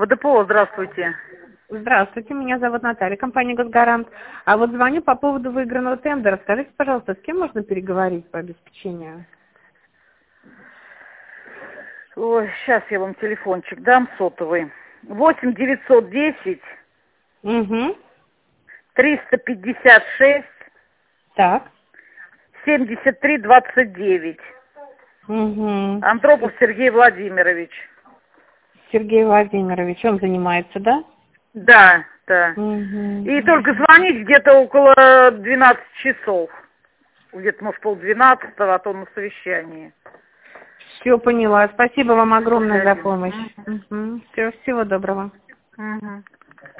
ВДПО, здравствуйте. Здравствуйте, меня зовут Наталья, компания «Госгарант». А вот звоню по поводу выигранного тендера. Скажите, пожалуйста, с кем можно переговорить по обеспечению? Ой, сейчас я вам телефончик дам сотовый. 8 910 Угу. 356 Так. 73 29. Угу. Андропов Сергей Владимирович. Сергей Владимирович, он занимается, да? Да, да. Угу. И только звонить где-то около 12 часов. Где-то, может, 11:30, а то на совещании. Все поняла. Спасибо вам огромное за Один. помощь. Угу. Всего доброго. Угу.